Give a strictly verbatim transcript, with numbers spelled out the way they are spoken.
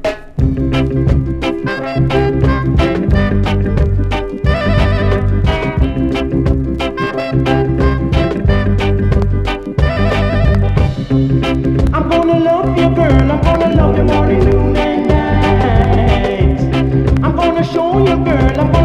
I'm gonna love you, girl. I'm gonna love you morning, noon, and night. I'm gonna show you, girl. I'm gonna